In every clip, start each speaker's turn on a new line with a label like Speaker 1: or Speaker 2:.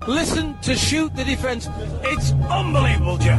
Speaker 1: Listen to Shoot the Defence. It's unbelievable, Jeff.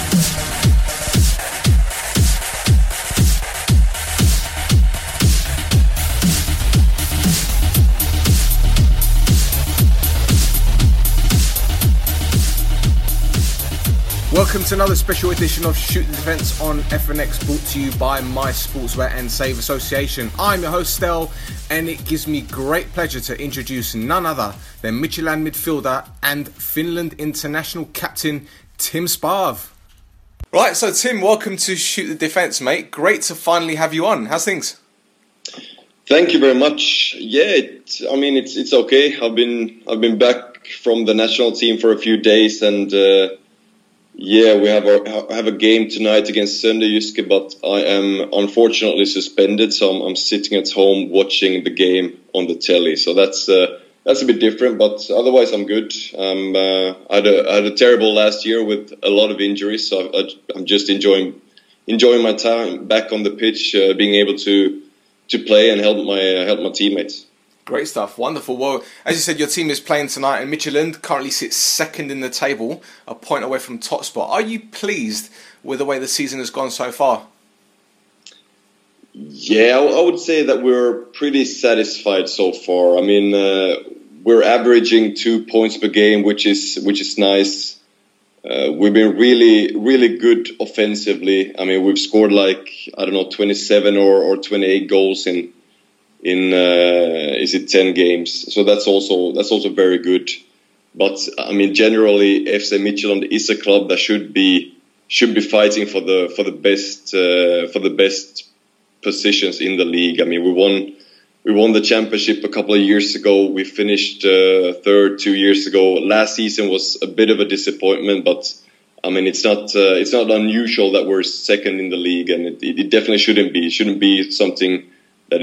Speaker 2: Welcome to another special edition of Shoot the Defence on FNX, brought to you by My Sportswear and Save Association. I'm your host, Stel, and it gives me great pleasure to introduce none other than Midtjylland midfielder and Finland international captain, Tim Sparv. Right, so Tim, welcome to Shoot the Defence, mate. Great to finally have you on. How's things?
Speaker 3: Thank you very much. Yeah, it's okay. I've been back from the national team for a few days, and we have a game tonight against Sønderjyske, but I am unfortunately suspended, so I'm sitting at home watching the game on the telly. So that's a bit different, but otherwise I'm good. I had a terrible last year with a lot of injuries, so I'm just enjoying my time back on the pitch, being able to play and help my teammates.
Speaker 2: Great stuff, wonderful. Well, as you said, your team is playing tonight, and Midtjylland currently sits second in the table, a point away from top spot. Are you pleased with the way the season has gone so far?
Speaker 3: Yeah, I would say that we're pretty satisfied so far. I mean, we're averaging 2 points per game, which is nice. We've been really good offensively. I mean, we've scored 27 or 28 goals in 10 games, so that's also very good. But I mean, generally FC Midtjylland is a club that should be fighting for the best positions in the league. I mean, we won the championship a couple of years ago. We finished third 2 years ago. Last season was a bit of a disappointment, but I mean, it's not unusual that we're second in the league, and it definitely shouldn't be. It shouldn't be something that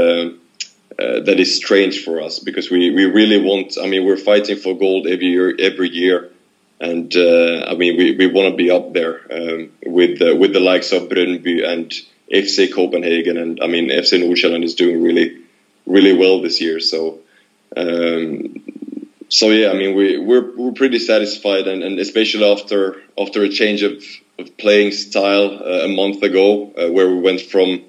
Speaker 3: is strange for us, because we really want. I mean, we're fighting for gold every year, and I mean, we want to be up there with the likes of Brøndby and FC Copenhagen, and I mean, FC Nordsjælland is doing really well this year. So yeah, I mean, we're pretty satisfied, and especially after a change of playing style a month ago, where we went from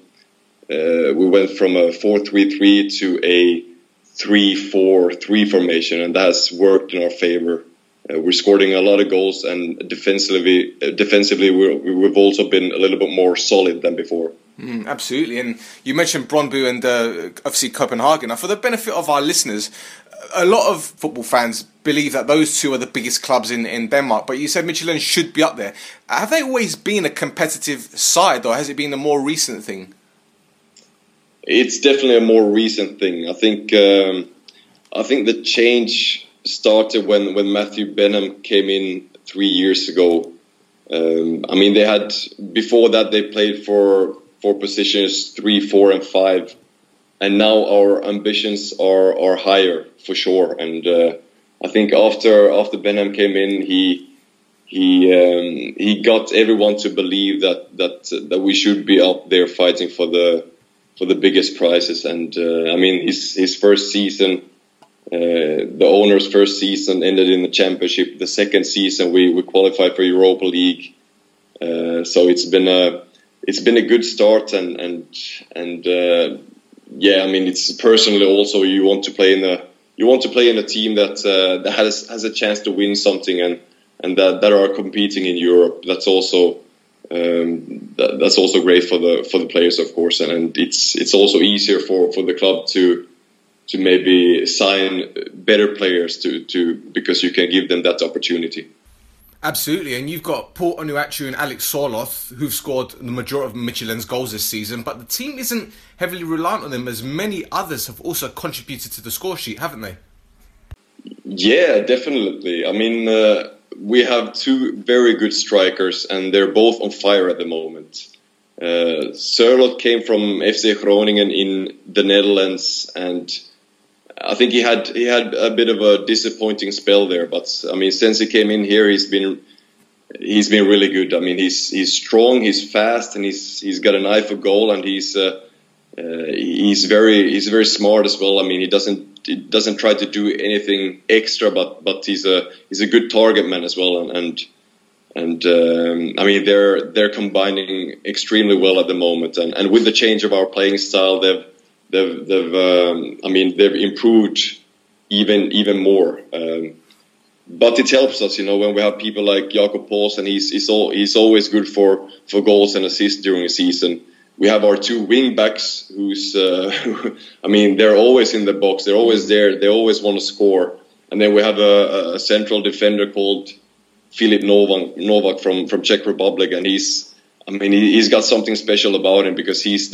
Speaker 3: a 4-3-3 to a 3-4-3 formation, and that has worked in our favor. We're scoring a lot of goals, and defensively we've also been a little bit more solid than before.
Speaker 2: Absolutely, and you mentioned Brøndby and FC Copenhagen. Now, for the benefit of our listeners, a lot of football fans believe that those two are the biggest clubs in Denmark, but you said Midtjylland should be up there. Have they always been a competitive side, or has it been a more recent thing?
Speaker 3: It's definitely a more recent thing. I think the change started when Matthew Benham came in 3 years ago. I mean, before that they played for positions 3, 4, and 5, and now our ambitions are higher for sure. And I think after Benham came in, he got everyone to believe that we should be up there fighting for the biggest prizes. And I mean, his first season, the owner's first season, ended in the championship. The second season we qualified for Europa League. So it's been a good start, and I mean, it's personally also you want to play in a team that has a chance to win something, and that are competing in Europe. That's also great for the players, of course, and it's also easier for the club to maybe sign better players to because you can give them that opportunity.
Speaker 2: Absolutely, and you've got Paul Onuachu and Alex Sorloth, who've scored the majority of Midtjylland's goals this season, but the team isn't heavily reliant on them, as many others have also contributed to the score sheet, haven't they?
Speaker 3: Yeah, definitely. I mean, we have two very good strikers, and they're both on fire at the moment. Sorloth came from FC Groningen in the Netherlands, and I think he had a bit of a disappointing spell there, but I mean, since he came in here, he's been really good. I mean, he's strong, he's fast, and he's got an eye for goal, and he's very smart as well. I mean, he doesn't doesn't try to do anything extra, but he's a good target man as well, and I mean they're combining extremely well at the moment, and with the change of our playing style, they've improved even more. But it helps us, when we have people like Jakob Paulsen. He's always good for goals and assists during a season. We have our two wing backs who's, they're always in the box. They're always there. They always want to score. And then we have a central defender called Filip Novak from Czech Republic, and he's got something special about him, because he's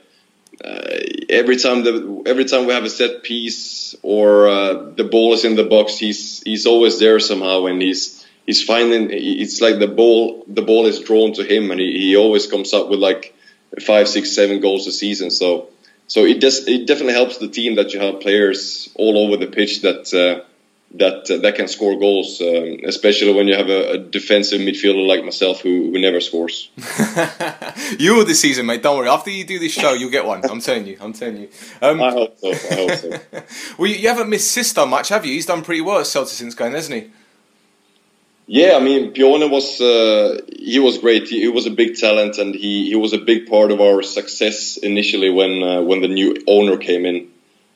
Speaker 3: every time we have a set piece or the ball is in the box, he's always there somehow, and he's finding, it's like the ball is drawn to him, and he always comes up with like 5, 6, 7 goals a season. So it definitely helps the team that you have players all over the pitch that can score goals, especially when you have a defensive midfielder like myself who never scores.
Speaker 2: You will this season, mate. Don't worry. After you do this show, you'll get one. I'm telling you.
Speaker 3: I hope so.
Speaker 2: Well, you haven't missed Sisto much, have you? He's done pretty well at Celtic since going, hasn't he?
Speaker 3: Yeah, Pione he was great. He was a big talent, and he was a big part of our success initially when the new owner came in.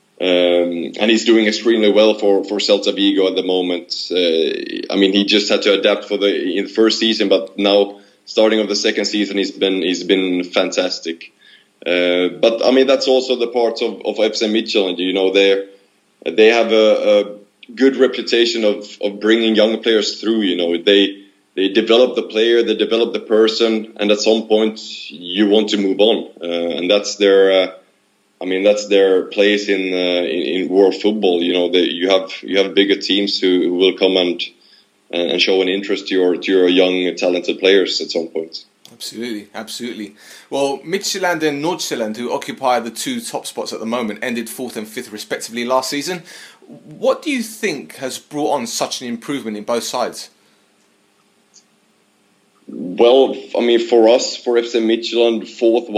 Speaker 3: And he's doing extremely well for Celta Vigo at the moment. He just had to adapt in the first season, but now starting of the second season, he's been fantastic. But that's also the part of FC Midtjylland. They have a good reputation of bringing young players through. They develop the player, they develop the person, and at some point you want to move on, and that's their. That's their place in world football. You have bigger teams who will come and show an interest to your young talented players at some point.
Speaker 2: Absolutely. Well, Midtjylland and Nordsjælland, who occupy the 2 top spots at the moment, ended 4th and 5th respectively last season. What do you think has brought on such an improvement in both sides?
Speaker 3: Well, for us, for FC Midtjylland, 4th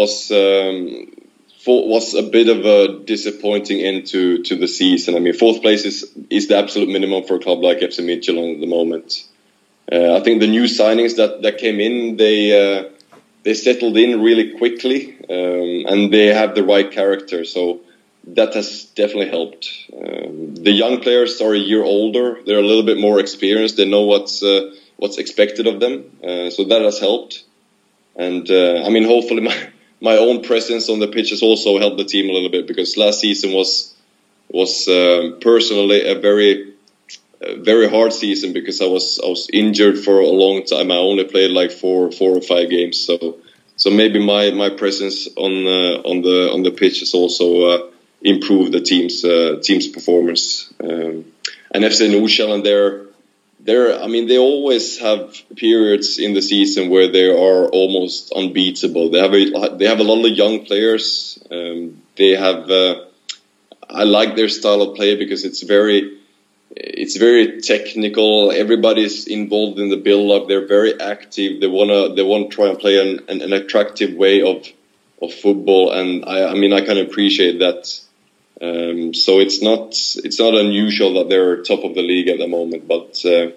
Speaker 3: was a bit of a disappointing end to the season. 4th place is the absolute minimum for a club like FC Midtjylland at the moment. I think the new signings that came in, they settled in really quickly, and they have the right character. So that has definitely helped. The young players are a year older. They're a little bit more experienced. They know what's expected of them. So that has helped. And hopefully my own presence on the pitch has also helped the team a little bit, because last season was personally a very very hard season, because I was injured for a long time. I only played like 4 or 5 games, so maybe my presence on the pitch has also improved the team's performance. And FC Nordsjælland, they always have periods in the season where they are almost unbeatable. They have a lot of young players. I like their style of play, because it's very technical. Everybody's involved in the build-up. They're very active. They want to try and play an attractive way of football, and I can appreciate that. So it's not unusual that they're top of the league at the moment, but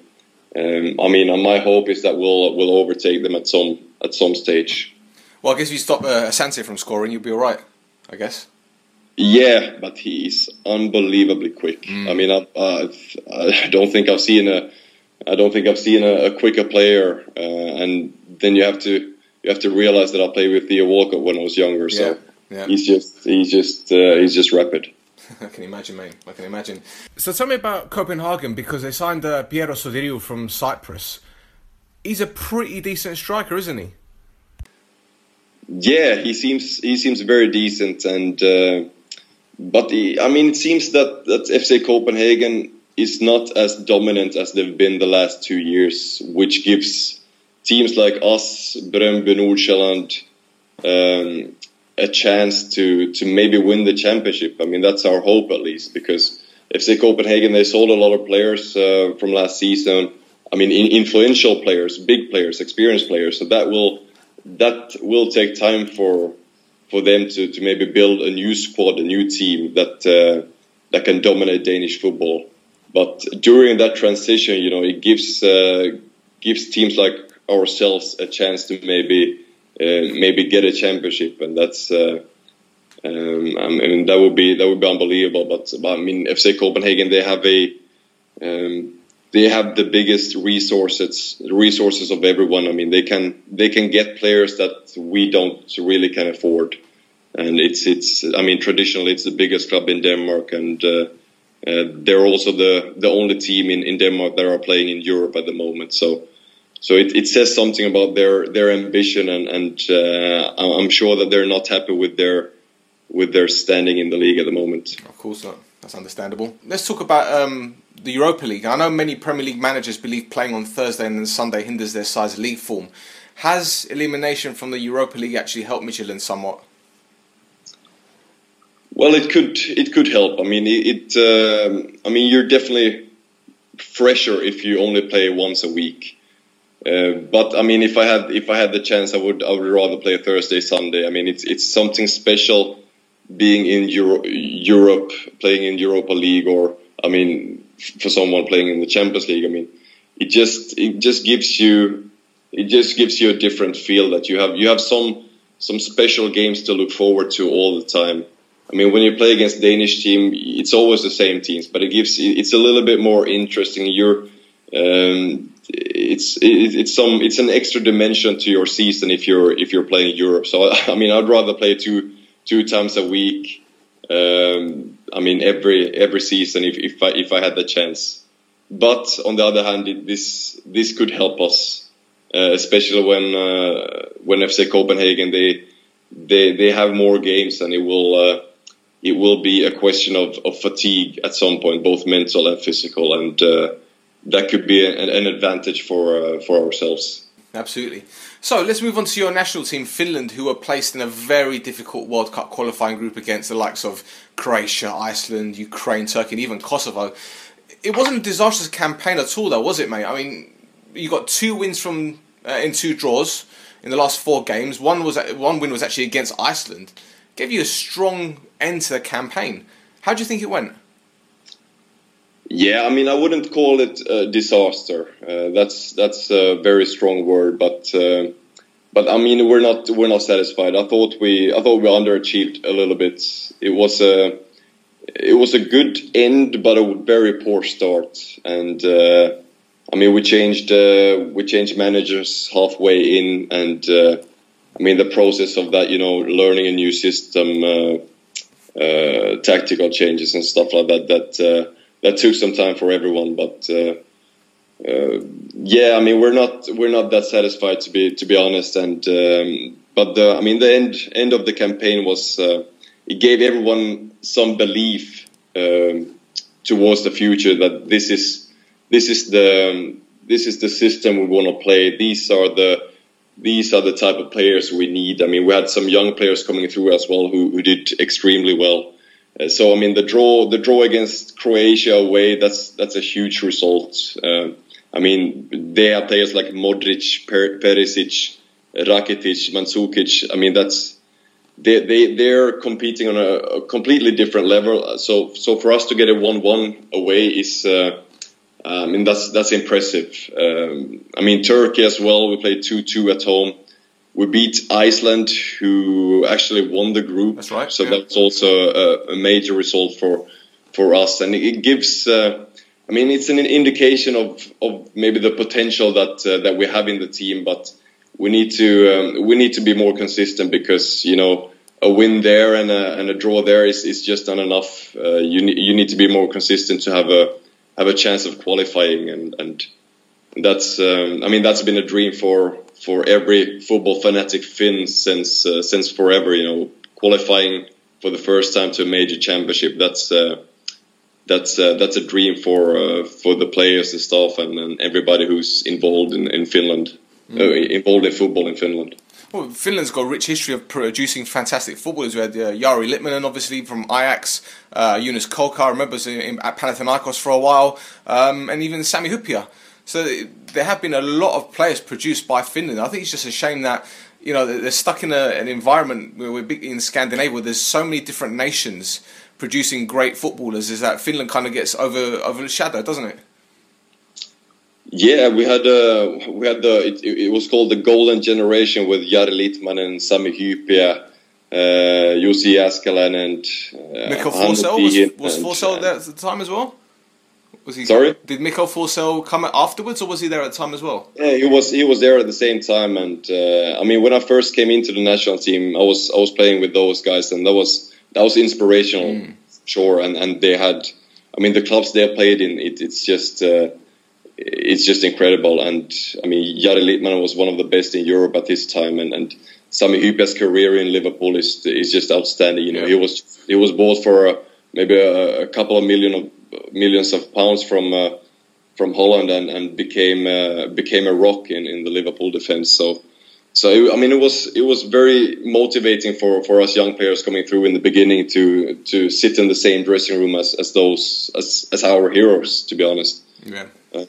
Speaker 3: my hope is that we'll overtake them at some stage.
Speaker 2: Well, I guess if you stop Asante from scoring, you'll be all right, I guess.
Speaker 3: Yeah, but he's unbelievably quick. I don't think I've seen a quicker player. And then you have to realize that I played with Theo Walcott when I was younger. So yeah. He's just rapid.
Speaker 2: I can imagine, mate. I can imagine. So tell me about Copenhagen, because they signed Piero Sodiriou from Cyprus. He's a pretty decent striker, isn't he?
Speaker 3: Yeah, he seems very decent, and but it seems that FC Copenhagen is not as dominant as they've been the last 2 years, which gives teams like us, Brøndby, Nordsjælland, a chance to maybe win the championship. That's our hope, at least, because FC Copenhagen, they sold a lot of players from last season. Influential players, big players, experienced players. So that will take time for them to maybe build a new squad, a new team that can dominate Danish football. But during that transition, it gives teams like ourselves a chance to maybe get a championship, and that's I mean that would be unbelievable. But I mean, FC Copenhagen, they have the biggest resources of everyone. I mean, they can get players that we don't really can afford, and it's I mean, traditionally it's the biggest club in Denmark, and they're also the only team in Denmark that are playing in Europe at the moment. So it says something about their ambition, and I'm sure that they're not happy with their standing in the league at the moment.
Speaker 2: Of course not. That's understandable. Let's talk about the Europa League. I know many Premier League managers believe playing on Thursday and then Sunday hinders their side's league form. Has elimination from the Europa League actually helped Midtjylland somewhat?
Speaker 3: Well, it could help. I mean, I mean, you're definitely fresher if you only play once a week. But I mean, if I had the chance, I would rather play Thursday, Sunday. I mean, it's something special being in Europe, playing in Europa League, or I mean, for someone playing in the Champions League. I mean, it just gives you a different feel, that you have some special games to look forward to all the time. I mean, when you play against Danish team, it's always the same teams, but it's a little bit more interesting. It's an extra dimension to your season if you're playing Europe. So I mean, I'd rather play two times a week. I mean, every season if I had the chance. But on the other hand, this could help us, especially when FC Copenhagen they have more games, and it will be a question of fatigue at some point, both mental and physical, and that could be an advantage for ourselves.
Speaker 2: Absolutely. So let's move on to your national team, Finland, who were placed in a very difficult World Cup qualifying group against the likes of Croatia, Iceland, Ukraine, Turkey, and even Kosovo. It wasn't a disastrous campaign at all, though, was it, mate? I mean, you got 2 wins from in 2 draws in the last 4 games. One win was actually against Iceland. Gave you a strong end to the campaign. How do you think it went?
Speaker 3: Yeah, I mean, I wouldn't call it a disaster. That's a very strong word, but I mean, we're not satisfied. I thought we underachieved a little bit. It was a good end, but a very poor start. And I mean, we changed managers halfway in, and I mean, the process of that, learning a new system, tactical changes and stuff like that. That took some time for everyone, but yeah, I mean, we're not that satisfied, to be honest. And but the end of the campaign was it gave everyone some belief towards the future, that this is the system we want to play. These are the type of players we need. I mean, we had some young players coming through as well who did extremely well. So I mean, the draw against Croatia away, that's a huge result. I mean, they have players like Modric, Perisic, Rakitic, Mandzukic. I mean, they're competing on a completely different level. So for us to get a 1-1 away is, I mean, that's impressive. I mean, Turkey as well. We played 2-2 at home. We beat Iceland, who actually won the group.
Speaker 2: That's right.
Speaker 3: So that's also a major result for us, and it gives. I mean, it's an indication of maybe the potential that we have in the team, but we need to be more consistent, because a win there and a draw there is just not enough. You need to be more consistent to have a chance of qualifying, and that's I mean, that's been a dream for every football fanatic Finn since forever. Qualifying for the first time to a major championship. That's a dream for the players, the staff, and everybody who's involved in Finland, involved in football in Finland.
Speaker 2: Well, Finland's got a rich history of producing fantastic footballers. We had Jari Litmanen, obviously, from Ajax, Jonas Kolka, I remember, at Panathinaikos for a while, and even Sami Hyypiä. So there have been a lot of players produced by Finland. I think it's just a shame that they're stuck in an environment where we're big in Scandinavia, where there's so many different nations producing great footballers is that Finland kind of gets overshadowed, doesn't it?
Speaker 3: Yeah, we had it was called the Golden Generation with Jari Litmanen, Sami Hyypiä, Jussi Jääskeläinen, and
Speaker 2: Mikko Forsell was Forsell there at the time as well? Was he?
Speaker 3: Sorry?
Speaker 2: Did Mikko Forsell come afterwards, or was he there at the time as well?
Speaker 3: Yeah, he was there at the same time, and I mean, when I first came into the national team, I was playing with those guys, and that was inspirational, sure. And they had, I mean, the clubs they played in, it's just incredible. And I mean, Jari Litmanen was one of the best in Europe at this time, and Sami Hyypiä's career in Liverpool is just outstanding. You know, he was bought for maybe a couple of millions of pounds from Holland and became a rock in the Liverpool defense. So I mean, it was very motivating for us young players coming through in the beginning to sit in the same dressing room as our heroes, to be honest.
Speaker 2: Yeah.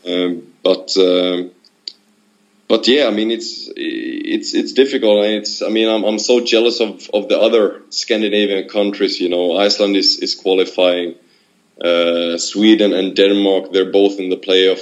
Speaker 3: But yeah, I mean, it's difficult, and I mean, I'm so jealous of the other Scandinavian countries. You know, Iceland is qualifying. Sweden and Denmark, they're both in the playoff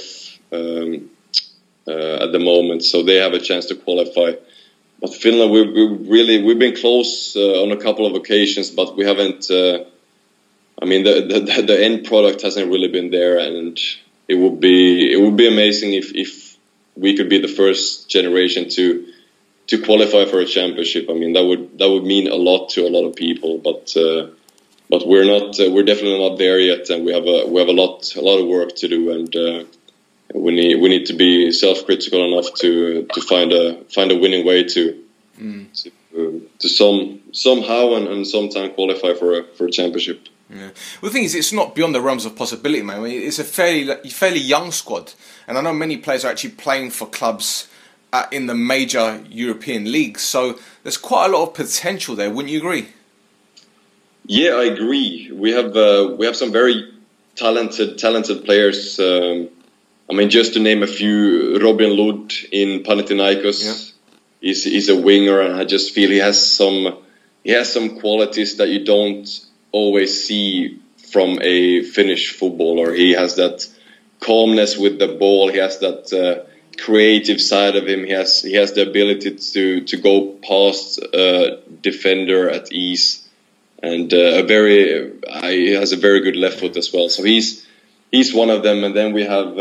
Speaker 3: at the moment, so they have a chance to qualify. But Finland, we've been close on a couple of occasions, but we haven't. I mean, the end product hasn't really been there, and it would be amazing if we could be the first generation to qualify for a championship. I mean, that would mean a lot to a lot of people, but we're not. We're definitely not there yet, and we have a lot of work to do, and we need to be self-critical enough to find a winning way to somehow and sometime qualify for a championship.
Speaker 2: Yeah. Well, the thing is, it's not beyond the realms of possibility, man. I mean, it's a fairly young squad, and I know many players are actually playing for clubs in the major European leagues. So there's quite a lot of potential there. Wouldn't you agree?
Speaker 3: Yeah, I agree. We have some very talented players. I mean, just to name a few, Robin Lod in Panathinaikos is a winger, and I just feel he has some qualities that you don't always see from a Finnish footballer. He has that calmness with the ball. He has that creative side of him. He has the ability to go past a defender at ease. And he has a very good left foot as well. So he's one of them. And then we have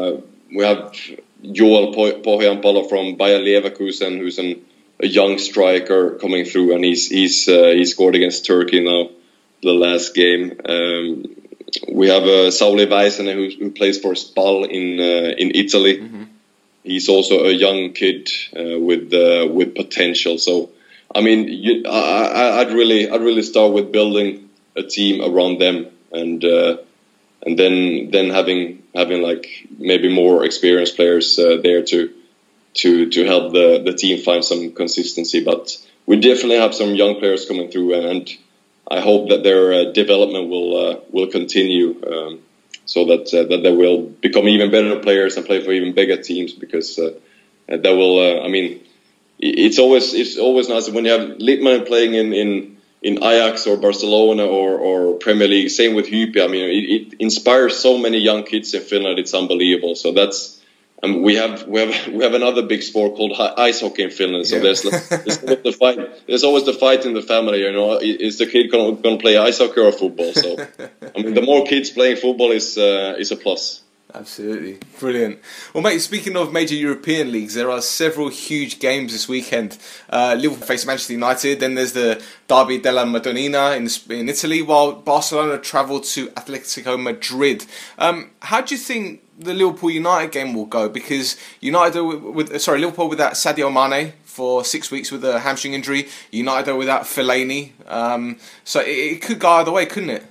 Speaker 3: Joel Pohjanpalo from Bayer Leverkusen, who's a young striker coming through, and he scored against Turkey now the last game. We have Sauli Väisänen who plays for Spal in Italy. Mm-hmm. He's also a young kid with potential. So. I mean, I'd really start with building a team around them, and then having like maybe more experienced players there to help the team find some consistency. But we definitely have some young players coming through, and I hope that their development will continue, so that they will become even better players and play for even bigger teams, because that will. I mean. It's always nice when you have Litmanen playing in Ajax or Barcelona or Premier League. Same with Hyypiä. I mean, it inspires so many young kids in Finland. It's unbelievable. So that's we have another big sport called ice hockey in Finland. So there's the fight. There's always the fight in the family. You know, is the kid going to play ice hockey or football? So I mean, the more kids playing football is a plus.
Speaker 2: Absolutely. Brilliant. Well, mate, speaking of major European leagues, there are several huge games this weekend. Liverpool face Manchester United, then there's the Derby della Madonnina in Italy, while Barcelona travel to Atletico Madrid. How do you think the Liverpool-United game will go? Because Liverpool without Sadio Mane for 6 weeks with a hamstring injury, United are without Fellaini. So it could go either way, couldn't it?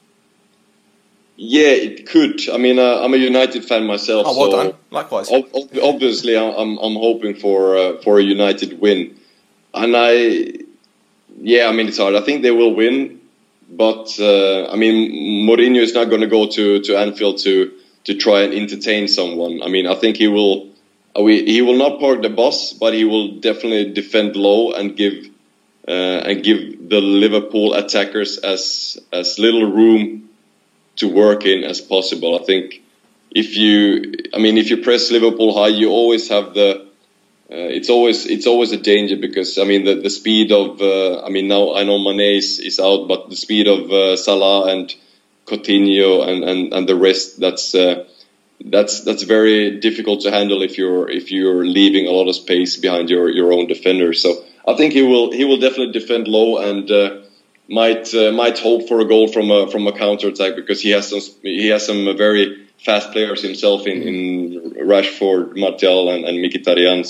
Speaker 3: Yeah, it could. I mean, I'm a United fan myself.
Speaker 2: Oh, well done. Likewise.
Speaker 3: Obviously, I'm hoping for a United win, and I mean, it's hard. I think they will win, but I mean, Mourinho is not going to go to Anfield to try and entertain someone. I mean, I think he will not park the bus, but he will definitely defend low and give and give the Liverpool attackers as little room to work in as possible. I think if you press Liverpool high, you always have it's always a danger, because the speed of now I know Mané is out, but the speed of Salah and Coutinho and the rest, that's very difficult to handle if you're leaving a lot of space behind your own defenders. So I think he will definitely defend low and might hope for a goal from a counter attack, because he has some very fast players himself in Rashford, Martial and Mkhitaryan.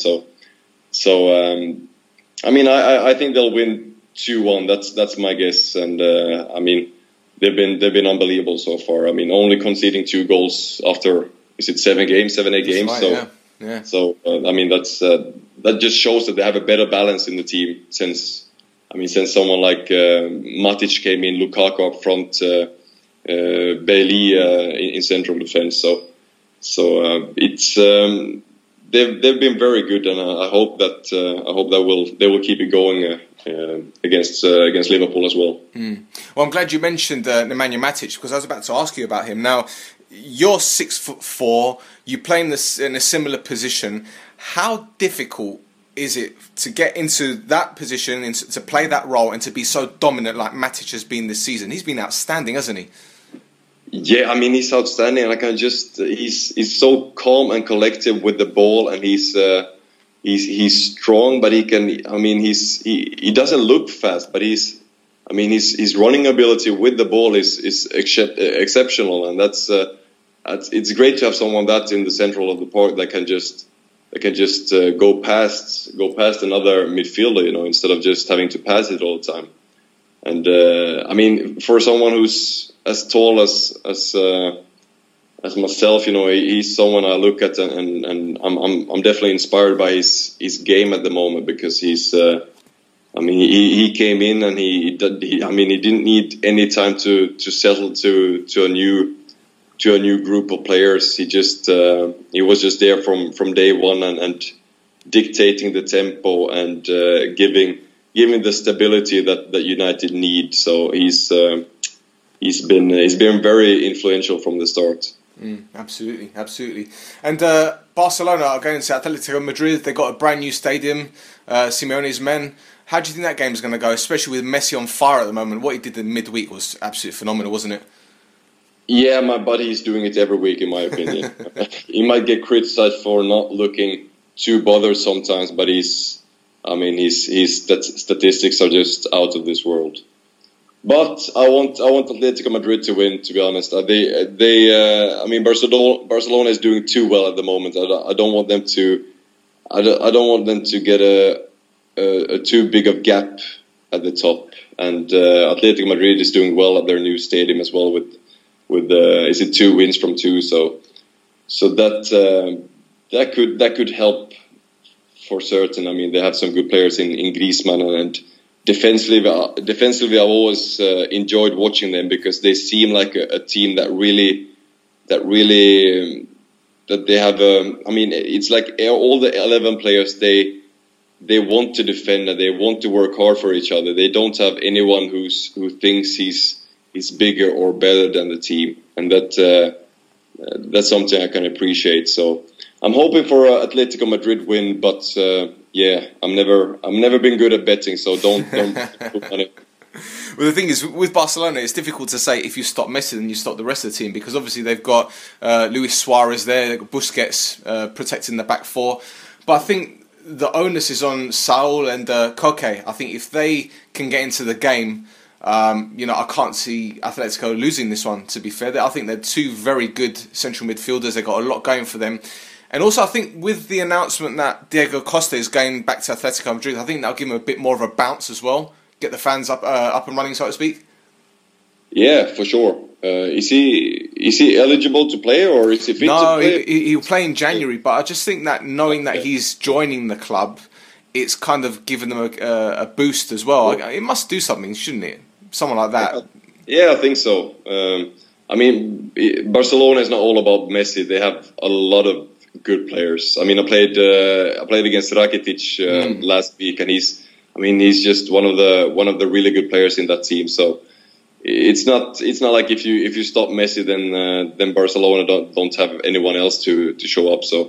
Speaker 3: I think they'll win 2-1. That's my guess, and they've been unbelievable so far. Only conceding 2 goals after, is it 7 games, 7-8 games?
Speaker 2: Right, yeah.
Speaker 3: So that just shows that they have a better balance in the team since someone like Matic came in, Lukaku up front, Bailey in central defense. So it's they've been very good, and I hope that they will keep it going against Liverpool as well.
Speaker 2: Well, I'm glad you mentioned Nemanja Matic, because I was about to ask you about him. Now, you're 6'4", you play in a similar position. How difficult is it to get into that position, and to play that role, and to be so dominant like Matic has been this season? He's been outstanding, hasn't he?
Speaker 3: Yeah, he's outstanding. He's so calm and collective with the ball, and he's strong, but he doesn't look fast, but his running ability with the ball is exceptional, and it's great to have someone that's in the central of the park that can just go past another midfielder, instead of just having to pass it all the time. And for someone who's as tall as myself, he's someone I look at, and I'm definitely inspired by his game at the moment, because he's he came in and he didn't need any time to settle to a new group of players. He was just there from day one and dictating the tempo and giving the stability that United need. So he's been very influential from the start.
Speaker 2: Absolutely. And Barcelona are going to Atletico Madrid. They got a brand new stadium, Simeone's men. How do you think that game's going to go, especially with Messi on fire at the moment? What he did in midweek was absolutely phenomenal, wasn't it?
Speaker 3: Yeah, my buddy is doing it every week, in my opinion. He might get criticized for not looking too bothered sometimes, but his statistics are just out of this world. But I want Atletico Madrid to win, to be honest. Barcelona is doing too well at the moment. I don't want them to get a too big of gap at the top. And Atletico Madrid is doing well at their new stadium as well, with is it 2 wins from 2? So that could help for certain. They have some good players in Griezmann, and defensively I've always enjoyed watching them, because they seem like a team that they have. It's like all the 11 players, they want to defend and they want to work hard for each other. They don't have anyone who thinks he's bigger or better than the team, and that's something I can appreciate. So I'm hoping for a Atletico Madrid win, but I've never been good at betting, so don't put money.
Speaker 2: Well, the thing is, with Barcelona, it's difficult to say if you stop Messi, then you stop the rest of the team, because obviously they've got Luis Suarez there, they've got Busquets protecting the back four. But I think the onus is on Saul and Koke. I think if they can get into the game, I can't see Atletico losing this one, to be fair. I think they're 2 very good central midfielders. They've got a lot going for them. And also, I think with the announcement that Diego Costa is going back to Atletico Madrid, I think that'll give him a bit more of a bounce as well. Get the fans up and running, so to speak. Yeah,
Speaker 3: for sure. Is he eligible to play, or is he fit to play?
Speaker 2: No, he'll play in January. But I just think that knowing that he's joining the club, it's kind of given them a boost as well. It must do something, shouldn't it? Someone like that.
Speaker 3: Yeah, I think so. Barcelona is not all about Messi. They have a lot of good players. I played against Rakitic last week, and I mean, he's just one of the really good players in that team. So it's not like if you stop Messi, then Barcelona don't have anyone else to show up. So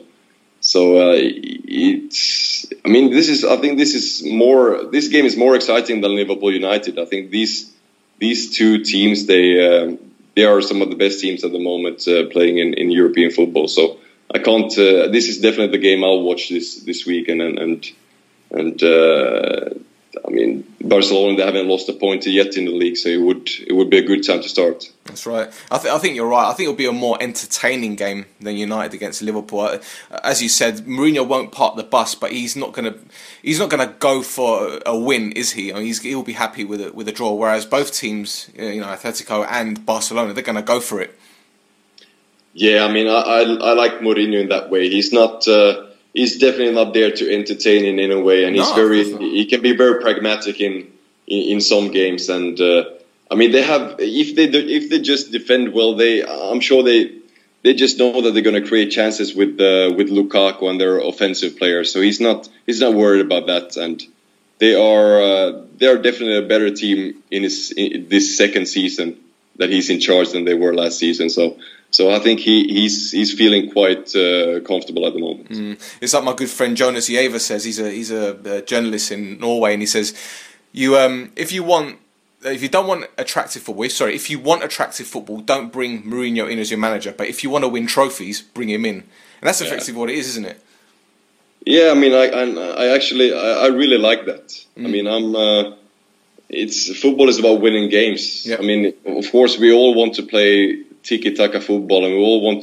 Speaker 3: it's. I mean, this game is more exciting than Liverpool United. I think these two teams, they are some of the best teams at the moment playing in European football. So I can't. This is definitely the game I'll watch this weekend, and I mean, Barcelona, they haven't lost a point yet in the league, so it would be a good time to start.
Speaker 2: That's right. I think you're right. I think it'll be a more entertaining game than United against Liverpool. As you said, Mourinho won't park the bus, but he's not gonna go for a win, is he? I mean, he'll be happy with a draw. Whereas both teams, Atletico and Barcelona, they're gonna go for it.
Speaker 3: Yeah, I mean, I like Mourinho in that way. He's not. He's definitely not there to entertain in a way, and he can be very pragmatic in some games. And I mean, they have if they just defend well, I'm sure they just know that they're going to create chances with Lukaku and their offensive players. So he's not worried about that, and they are definitely a better team in this second season that he's in charge than they were last season. So I think he's feeling quite comfortable at the moment.
Speaker 2: It's like my good friend Jonas Giæver says. He's a journalist in Norway, and he says, if you want attractive football, don't bring Mourinho in as your manager. But if you want to win trophies, bring him in. And that's effectively what it is, isn't it?
Speaker 3: Yeah, I mean, I really like that. I mean, football is about winning games.
Speaker 2: Yep.
Speaker 3: I mean, of course, we all want to play tiki-taka football, and we all want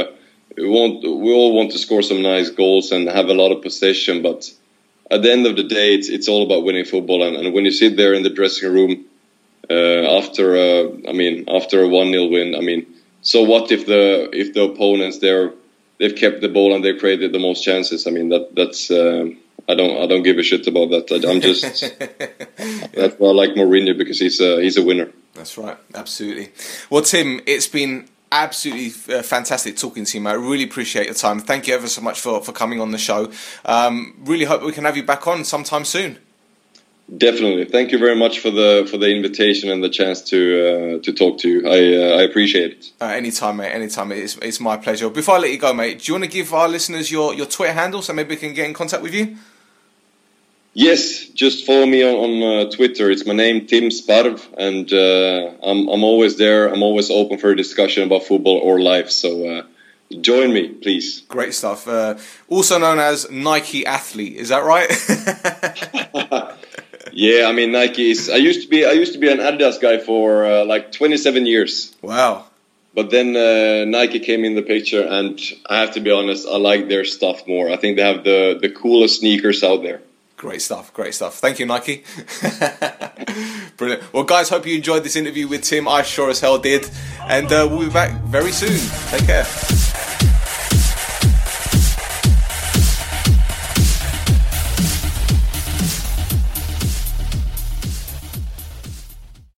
Speaker 3: to score some nice goals and have a lot of possession. But at the end of the day, it's all about winning football. And when you sit there in the dressing room after a 1-0 win, I mean, so what if the opponents they've kept the ball and they've created the most chances? I mean, that's I don't give a shit about that. I'm just that's why I like Mourinho, because he's a winner.
Speaker 2: That's right, absolutely. Well, Tim, it's been absolutely fantastic talking to you, mate. I really appreciate your time. Thank you ever so much for coming on the show. Really hope we can have you back on sometime soon.
Speaker 3: Definitely. Thank you very much for the invitation and the chance to talk to you. I appreciate it.
Speaker 2: Anytime, mate. Anytime. It's my pleasure. Before I let you go, mate, do you want to give our listeners your Twitter handle so maybe we can get in contact with you?
Speaker 3: Yes, just follow me on Twitter. It's my name, Tim Sparv, and I'm always there. I'm always open for a discussion about football or life. So join me, please.
Speaker 2: Great stuff. Also known as Nike Athlete, is that right?
Speaker 3: Yeah, I mean, Nike is. I used to be an Adidas guy for like 27 years.
Speaker 2: Wow.
Speaker 3: But then Nike came in the picture, and I have to be honest, I like their stuff more. I think they have the coolest sneakers out there.
Speaker 2: Great stuff, great stuff. Thank you, Nike. Brilliant. Well, guys, hope you enjoyed this interview with Tim. I sure as hell did. And we'll be back very soon. Take care.